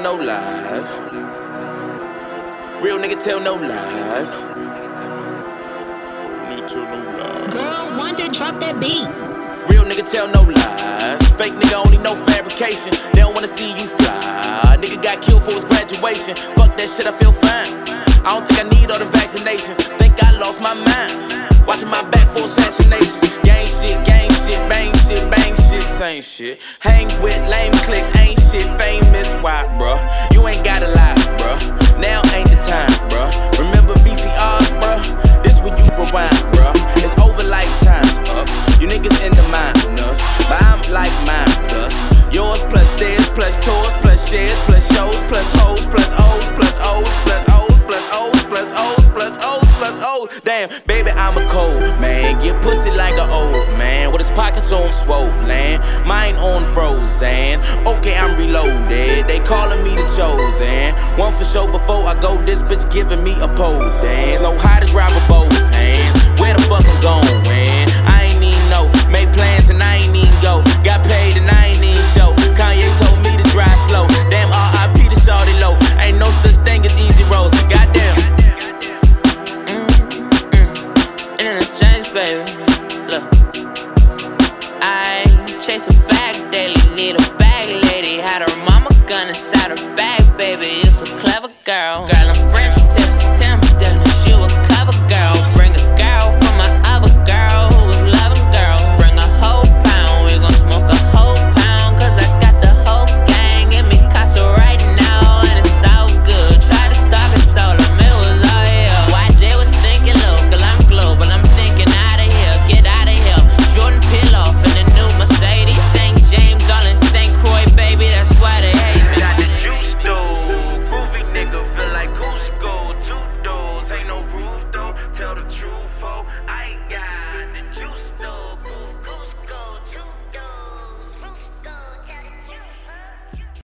no lies. Real nigga tell no lies. Real nigga tell no lies. Girl, Wonder, drop that beat. Real nigga tell no lies. Fake nigga only know fabrication. They don't wanna see you fly. Nigga got killed for his graduation. Fuck that shit, I feel fine. I don't think I need all the vaccinations. Think I lost my mind. Watching my back for assassinations. Gang shit, bang shit, same shit. Hang with lame clicks, ain't shit famous. Why, bruh? You ain't gotta lie, bruh. Now ain't the time, bruh. Remember VCRs, bruh? This when you rewind, bruh. It's over like time's up. You niggas in the minus, but I'm like mine plus. Yours plus theirs plus tours plus shares plus shows plus hoes plus O's plus O's plus O's plus O's plus O's plus O's plus O's. Damn, baby, I'm a cold man. Get pussy like an old man with his pockets on swollen, mine on frozen. Okay, I'm reloaded. They calling me the chosen one for sure. Before I go, this bitch giving me a pole dance. Know how to drive with both hands. Where the fuck I'm going? I ain't even know. Made plans and I ain't even go. Got paid and I ain't even show. Kanye told me to drive slow. Damn, R.I.P. to Shawty Low. Ain't no such thing as easy roads. Goddamn. In the change, baby. Look, I chase a bag daily. Need a bag lady. Had her mama gun inside her bag, baby. It's a clever girl. Girl, I'm French tips, Tim. Then she a cover girl. Bring a girl from my other girl who was loving girl. Bring a whole pound. We gon' smoke a whole pound. Cause I got the whole gang in me casa right now. And it's all good. Try to talk and told him it was all here. YJ was thinking local, I'm global. I'm thinking out of here, get out of here. Jordan peel off in the new Mercedes. St. James all in St. Croix, baby. That's why they hate me. Got the juice though. Groovy nigga feel like Cusco. Two doors, ain't no roof though. Tell the truth, ho. I ain't got